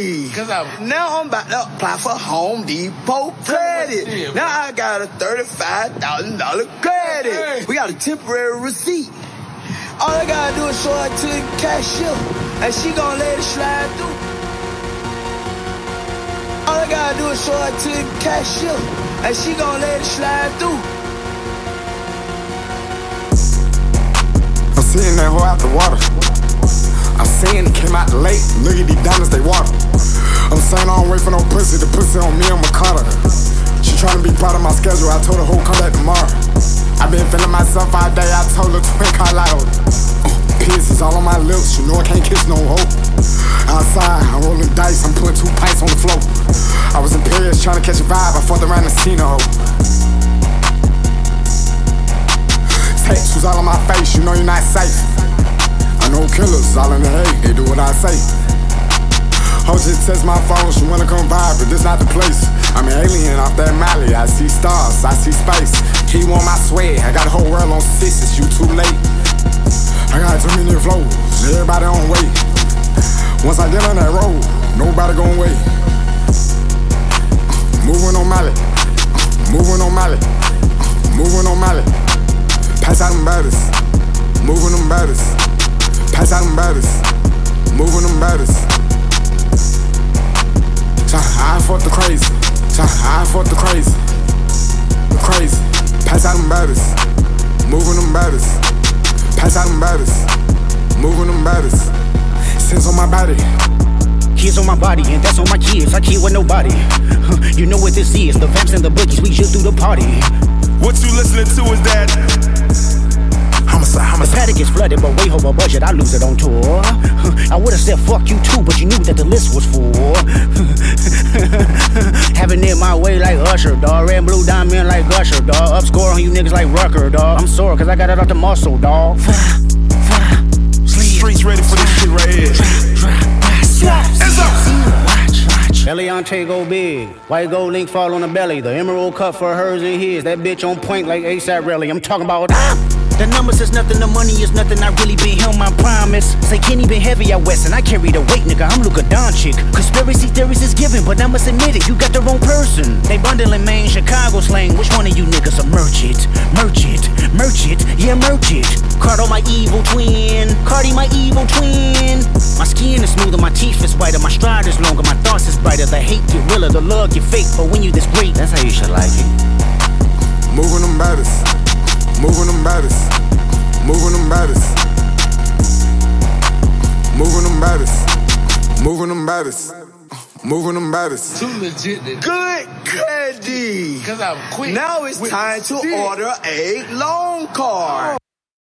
ready. Now I'm about to apply for Home Depot credit. Now I got a $35,000 credit. We got a temporary receipt. All I gotta do is show her to the cashier, and she gon' let it slide through. All I gotta do is show her to the cashier, and she gon' let it slide through. I'm seeing that hoe out the water. I'm saying it came out late. Look at these diamonds, they water. I'm saying I don't wait for no pussy. The pussy on me, I'ma cut her. She tryna be part of my schedule. I told her, hoe, come back tomorrow. I been feeling myself all day. I told her twin Carlotto. Pierces all on my lips. You know I can't kiss no hoe. Outside, I'm rolling dice. I'm putting 2 pints on the floor. I was in Paris trying to catch a vibe. I fucked around and seen a hoe. Tattoos all on my face. You know you're not safe. I know killers all in the hay. They do what I say. Ho just text my phone. She wanna come vibe, but this not the place. I'm an alien off that Mali. I see stars, I see space. He want my swag. I got the whole world on sixes. You too late. I got too many flows. Everybody on wait. Once I get on that road, nobody gon' wait. Moving on Mali. Moving on Mali. Moving on Mali. Pass out them batters. Moving them batters. Pass out them batters. Moving them batters. I fought the crazy. I fought the crazy. The crazy. Pass out them batters. Moving them batters. Pass out them batters. Moving them batters. Sins on my body. Kids on my body, and that's on my kids. I kid with nobody. You know what this is. The vamps and the bookies, we just do the party. What you listening to is that The paddock is flooded, but way over budget, I lose it on tour. I would've said fuck you too, but you knew that the list was full. Having it my way like Usher, dawg. Red and blue diamond like Usher, dawg. Upscore on you niggas like Rucker, dawg. I'm sore cause I got it off the muscle, dawg. streets ready for this shit right here. It's up. Eliante go big, white gold link fall on the belly. The emerald cut for hers and his. That bitch on point like ASAP Rally. I'm talking about the numbers is nothing, the money is nothing. I really been him, I promise. Say Kenny been heavy out west, and I carry the weight, nigga. I'm Luka Doncic. Conspiracy theories is given, but I must admit it, you got the wrong person. They bundling Maine, Chicago slang. Which one of you niggas are merch it? Merch it, merch it, yeah, merch it. Cardo my evil twin, Cardi my evil twin. My skin is smoother, my teeth is whiter, my stride is longer, my thoughts is brighter. The hate get realer, the love get fake, but when you this great, that's how you should like it. Moving them batters. Moving them batters. Moving them batters. Moving them batters. Moving them batters. Moving them batters. Too legit. Good credit. Now it's time to order a loan card.